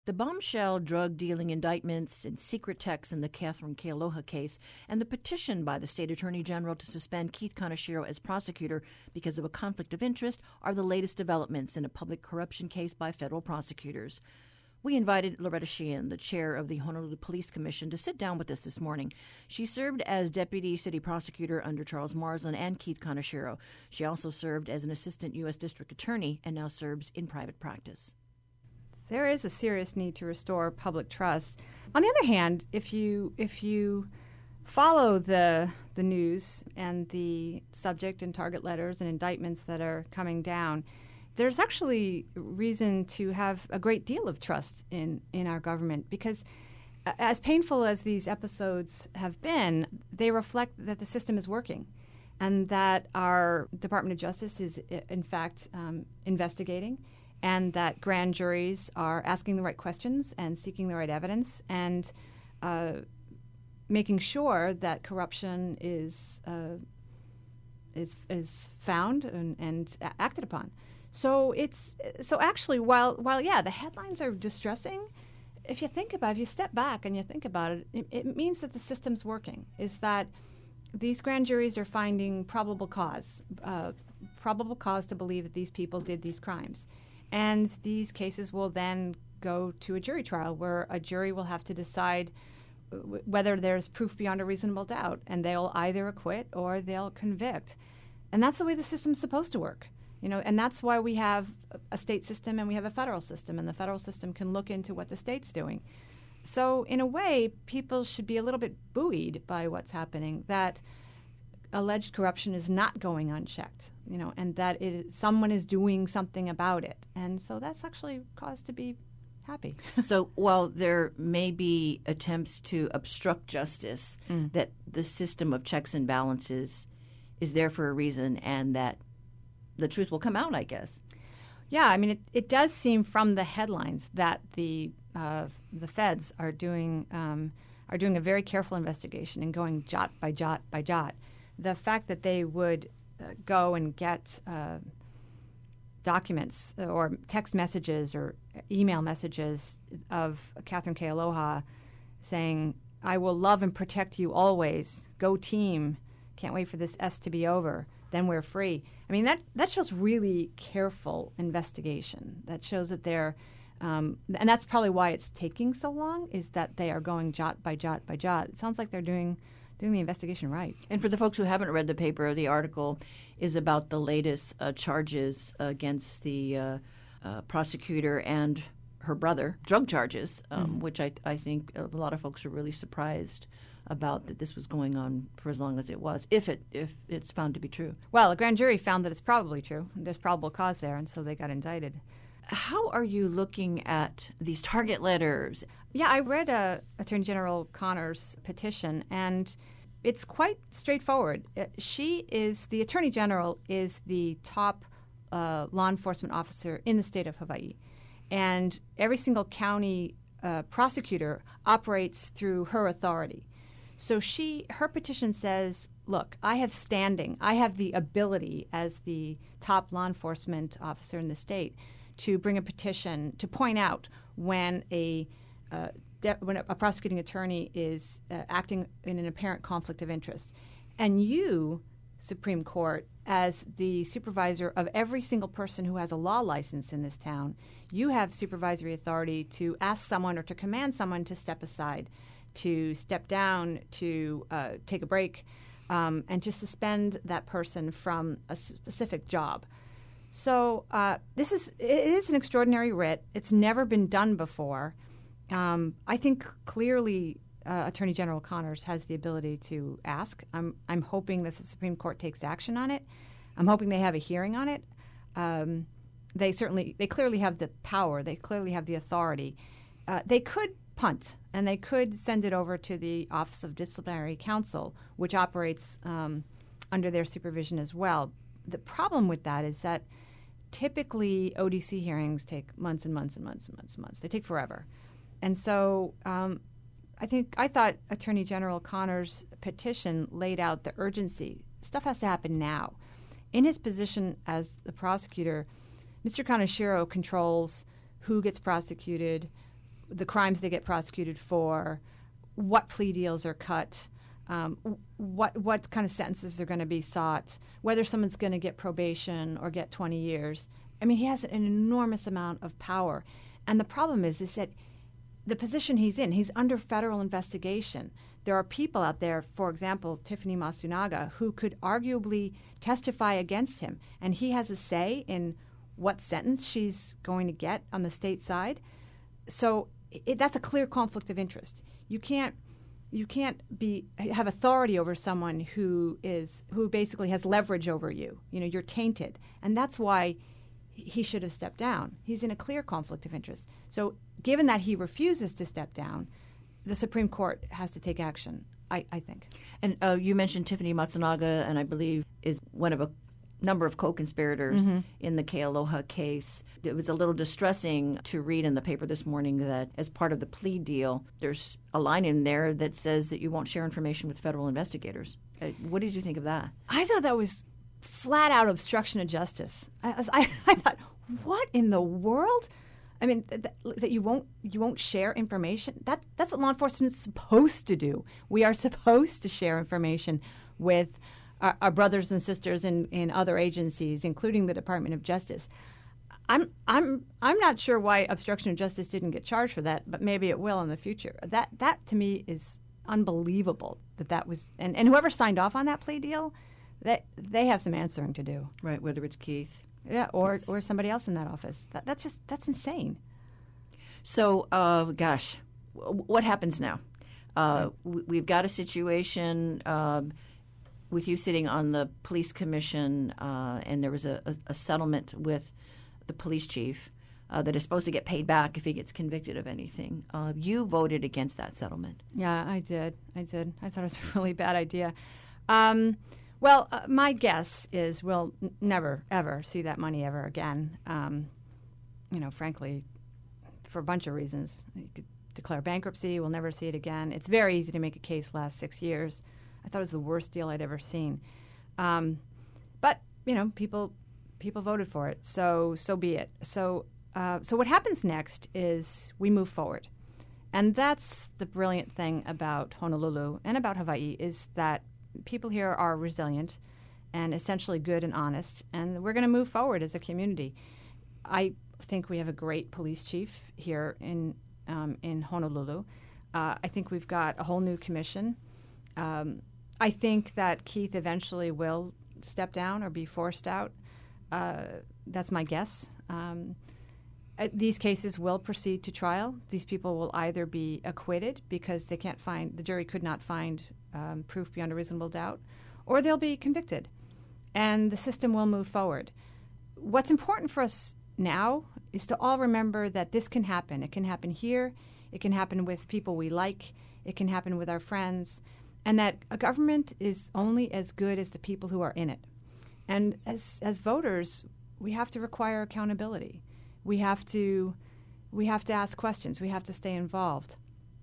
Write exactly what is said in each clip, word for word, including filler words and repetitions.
The bombshell drug-dealing indictments and secret texts in the Catherine Kealoha case and the petition by the state attorney general to suspend Keith Kaneshiro as prosecutor because of a conflict of interest are the latest developments in a public corruption case by federal prosecutors. We invited Loretta Sheehan, the chair of the Honolulu Police Commission, to sit down with us this morning. She served as deputy city prosecutor under Charles Marsland and Keith Kaneshiro. She also served as an assistant U S district attorney and now serves in private practice. There is a serious need to restore public trust. On the other hand, if you if you follow the the news and the subject and target letters and indictments that are coming down, there's actually reason to have a great deal of trust in, in our government because as painful as these episodes have been, they reflect that the system is working and that our Department of Justice is, in fact, um, investigating, and that grand juries are asking the right questions and seeking the right evidence and uh, making sure that corruption is uh, is is found and, and acted upon. So it's so actually while while yeah the headlines are distressing, if you think about it, if you step back and you think about it, it, it means that the system's working. Is that these grand juries are finding probable cause, uh, probable cause to believe that these people did these crimes. And these cases will then go to a jury trial where a jury will have to decide w- whether there's proof beyond a reasonable doubt, and they'll either acquit or they'll convict. And that's the way the system's supposed to work. You know, and that's why we have a state system and we have a federal system, and the federal system can look into what the state's doing. So in a way, people should be a little bit buoyed by what's happening, that alleged corruption is not going unchecked, you know, and that it is, someone is doing something about it. And so that's actually cause to be happy. So while there may be attempts to obstruct justice, mm. that the system of checks and balances is there for a reason and that the truth will come out, I guess. Yeah, I mean, it, it does seem from the headlines that the uh, the feds are doing um, are doing a very careful investigation and going jot by jot by jot. The fact that they would uh, go and get uh, documents or text messages or email messages of Catherine Kealoha saying, "I will love and protect you always. Go team. Can't wait for this S to be over. Then we're free." I mean, that, that shows really careful investigation. That shows that they're, um, and that's probably why it's taking so long, is that they are going jot by jot by jot. It sounds like they're doing doing the investigation right. And for the folks who haven't read the paper, the article is about the latest uh, charges against the uh, uh, prosecutor and her brother, drug charges, um, mm-hmm. which I, I think a lot of folks are really surprised about that this was going on for as long as it was, if it if it's found to be true. Well, a grand jury found that it's probably true. There's probable cause there, and so they got indicted. How are you looking at these target letters? Yeah, I read uh, Attorney General Connor's petition, and it's quite straightforward. Uh, she is, the Attorney General is the top uh, law enforcement officer in the state of Hawaii. And every single county uh, prosecutor operates through her authority. So she, her petition says, look, I have standing, I have the ability as the top law enforcement officer in the state to bring a petition to point out when a uh, de- when a, a prosecuting attorney is uh, acting in an apparent conflict of interest. And you, Supreme Court, as the supervisor of every single person who has a law license in this town, you have supervisory authority to ask someone or to command someone to step aside, to step down, to uh, take a break, um, and to suspend that person from a specific job. So uh, this is it is an extraordinary writ. It's never been done before. Um, I think clearly uh, Attorney General Connors has the ability to ask. I'm I'm hoping that the Supreme Court takes action on it. I'm hoping they have a hearing on it. Um, they certainly they clearly have the power. They clearly have the authority. Uh, they could punt, and they could send it over to the Office of Disciplinary Counsel, which operates um, under their supervision as well. The problem with that is that typically O D C hearings take months and months and months and months and months. They take forever. And so um, I think I thought Attorney General Connors' petition laid out the urgency. Stuff has to happen now. In his position as the prosecutor, Mister Kaneshiro controls who gets prosecuted, the crimes they get prosecuted for, what plea deals are cut, um, what what kind of sentences are going to be sought, whether someone's going to get probation or get twenty years. I mean, he has an enormous amount of power. And the problem is, is that the position he's in, he's under federal investigation. There are people out there, for example, Tiffany Masunaga, who could arguably testify against him. And he has a say in what sentence she's going to get on the state side. So it, that's a clear conflict of interest. You can't you can't be have authority over someone who is who basically has leverage over you. You know, you're tainted. And that's why he should have stepped down. He's in a clear conflict of interest. So given that he refuses to step down, the Supreme Court has to take action, I, I think. And uh, you mentioned Tiffany Matsunaga, and I believe is one of a number of co-conspirators mm-hmm. in the Kealoha case. It was a little distressing to read in the paper this morning that as part of the plea deal, there's a line in there that says that you won't share information with federal investigators. Uh, what did you think of that? I thought that was flat out obstruction of justice. I, I, I thought, what in the world? I mean, th- th- that you won't you won't share information. That that's what law enforcement is supposed to do. We are supposed to share information with our, our brothers and sisters in, in other agencies, including the Department of Justice. I'm I'm I'm not sure why obstruction of justice didn't get charged for that, but maybe it will in the future. That that to me is unbelievable. That that was and, and whoever signed off on that plea deal, that they have some answering to do. Right, whether it's Keith. Yeah, or it's, or somebody else in that office. That, that's just that's insane. So, uh, gosh, w- what happens now? Uh, w- we've got a situation uh, with you sitting on the police commission, uh, and there was a, a, a settlement with the police chief uh, that is supposed to get paid back if he gets convicted of anything. Uh, you voted against that settlement. Yeah, I did. I did. I thought it was a really bad idea. Um, Well, uh, my guess is we'll n- never, ever see that money ever again. Um, you know, frankly, for a bunch of reasons. You could declare bankruptcy. We'll never see it again. It's very easy to make a case last six years. I thought it was the worst deal I'd ever seen. Um, but, you know, people people voted for it, so so be it. So, uh, so what happens next is we move forward. And that's the brilliant thing about Honolulu and about Hawaii is that people here are resilient and essentially good and honest, and we're going to move forward as a community. I think we have a great police chief here in um, in Honolulu. Uh, I think we've got a whole new commission. Um, I think that Keith eventually will step down or be forced out. Uh, that's my guess. Um, uh, these cases will proceed to trial. These people will either be acquitted because they can't find, the jury could not find Um, proof beyond a reasonable doubt, or they'll be convicted, and the system will move forward. What's important for us now is to all remember that this can happen. It can happen here. It can happen with people we like. It can happen with our friends, and that a government is only as good as the people who are in it. And as as voters, we have to require accountability. We have to we have to ask questions. We have to stay involved.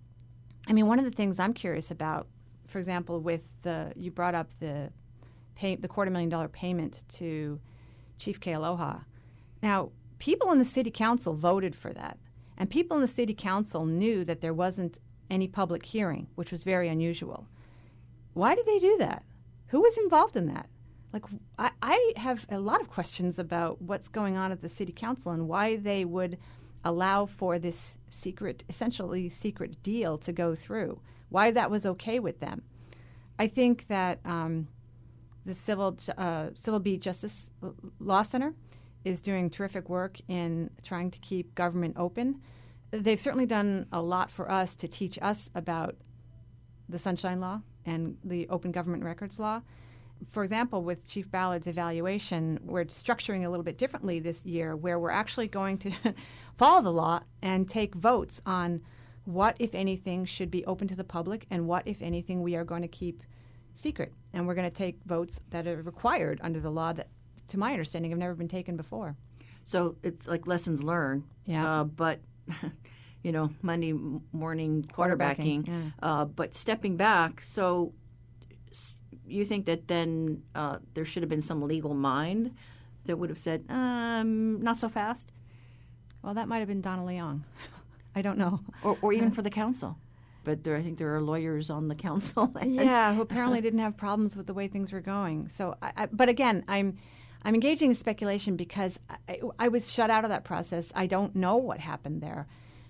I mean, one of the things I'm curious about, for example, with the you brought up the pay, the quarter million dollar payment to Chief Kealoha. Now, people in the city council voted for that, and people in the city council knew that there wasn't any public hearing, which was very unusual. Why did they do that? Who was involved in that? Like, I, I have a lot of questions about what's going on at the city council and why they would allow for this secret, essentially secret deal to go through. Why that was okay with them. I think that um, the Civil uh, Civil Beat Justice Law Center is doing terrific work in trying to keep government open. They've certainly done a lot for us to teach us about the Sunshine Law and the Open Government Records Law. For example, with Chief Ballard's evaluation, we're structuring a little bit differently this year, where we're actually going to follow the law and take votes on what, if anything, should be open to the public and what, if anything, we are going to keep secret. And we're going to take votes that are required under the law that, to my understanding, have never been taken before. So it's like lessons learned. Yeah. Uh, but, you know, Monday morning quarterbacking. quarterbacking yeah. uh, but stepping back, so you think that then uh, there should have been some legal mind that would have said, um, not so fast? Well, that might have been Donna Leong. I don't know. Or, or even for the council. But there, I think there are lawyers on the council. Yeah, who apparently didn't have problems with the way things were going. So, I, I, but again, I'm I'm engaging in speculation because I, I was shut out of that process. I don't know what happened there.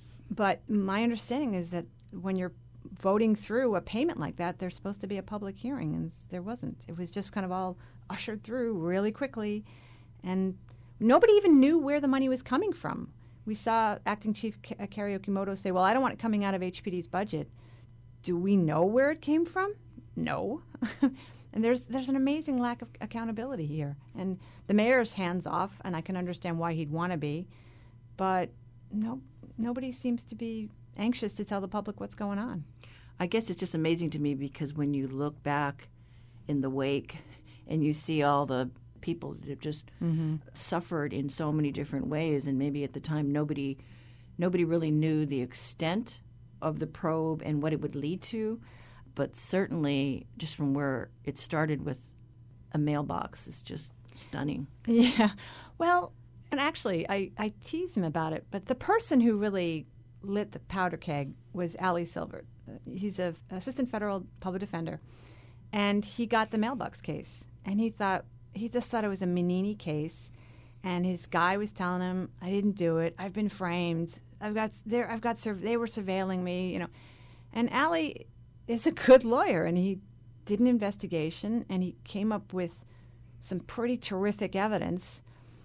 But my understanding is that when you're voting through a payment like that, there's supposed to be a public hearing, and there wasn't. It was just kind of all ushered through really quickly, and nobody even knew where the money was coming from. We saw Acting Chief K- Kari Okimoto say, well, I don't want it coming out of H P D's budget. Do we know where it came from? No. And there's there's an amazing lack of accountability here. And the mayor's hands off, and I can understand why he'd want to be, but no, nobody seems to be anxious to tell the public what's going on. I guess it's just amazing to me because when you look back in the wake and you see all the people that have just mm-hmm. suffered in so many different ways, and maybe at the time nobody nobody really knew the extent of the probe and what it would lead to, but certainly just from where it started with a mailbox is just stunning. Yeah. Well, and actually, I, I tease him about it, but the person who really lit the powder keg was Ali Silvert. He's an assistant federal public defender, and he got the mailbox case, and he thought he just thought it was a Menini case, and his guy was telling him, "I didn't do it. I've been framed. I've got there. I've got. They were surveilling me, you know." And Ali is a good lawyer, and he did an investigation, and he came up with some pretty terrific evidence.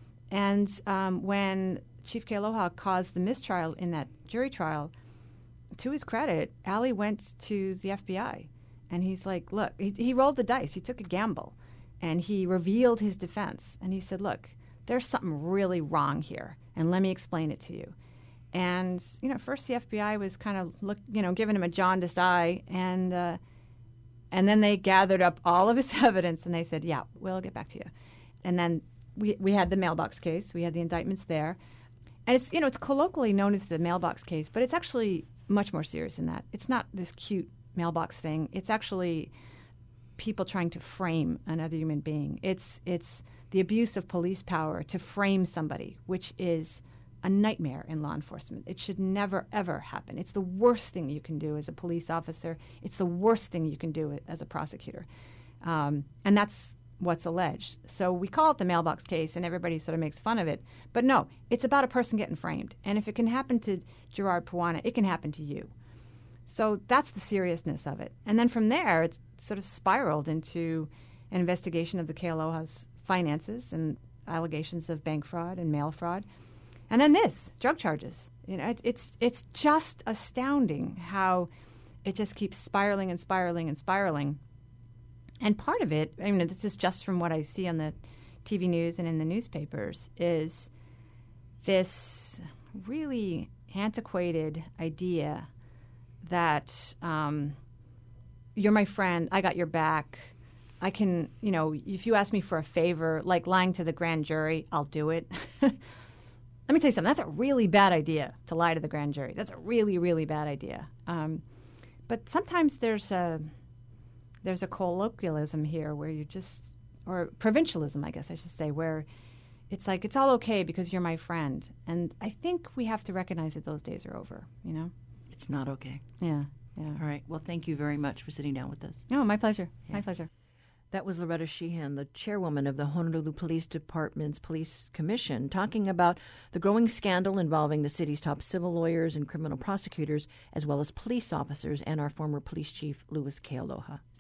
And um, when Chief Kealoha caused the mistrial in that jury trial, to his credit, Ali went to the F B I, and he's like, "Look," he, he rolled the dice. He took a gamble, and he revealed his defense. And he said, "Look, there's something really wrong here, and let me explain it to you." And you know, first the F B I was kind of look, you know, giving him a jaundiced eye, and uh, and then they gathered up all of his evidence, and they said, "Yeah, we'll get back to you." And then we we had the mailbox case. We had the indictments there, and it's you know it's colloquially known as the mailbox case, but it's actually much more serious than that. It's not this cute mailbox thing. It's actually people trying to frame another human being. It's it's the abuse of police power to frame somebody, which is a nightmare in law enforcement. It should never, ever happen. It's the worst thing you can do as a police officer. It's the worst thing you can do as a prosecutor. Um, and that's what's alleged. So we call it the mailbox case, and everybody sort of makes fun of it. But no, it's about a person getting framed. And if it can happen to Gerard Puana, it can happen to you. So that's the seriousness of it. And then from there, it's sort of spiraled into an investigation of the Kealoha's finances and allegations of bank fraud and mail fraud. And then this, drug charges. You know, it, it's it's just astounding how it just keeps spiraling and spiraling and spiraling. And part of it, I mean, this is just from what I see on the T V news and in the newspapers, is this really antiquated idea that um, you're my friend, I got your back, I can, you know, if you ask me for a favor, like lying to the grand jury, I'll do it. Let me tell you something. That's a really bad idea, to lie to the grand jury. That's a really, really bad idea. Um, but sometimes there's a there's a colloquialism here where you just, or provincialism, I guess I should say, where it's like, it's all okay because you're my friend. And I think we have to recognize that those days are over, you know? It's not okay. Yeah, yeah. All right. Well, thank you very much for sitting down with us. No, my pleasure. Yeah. My pleasure. That was Loretta Sheehan, the chairwoman of the Honolulu Police Department's Police Commission, talking about the growing scandal involving the city's top civil lawyers and criminal prosecutors, as well as police officers, and our former police chief, Louis Kealoha.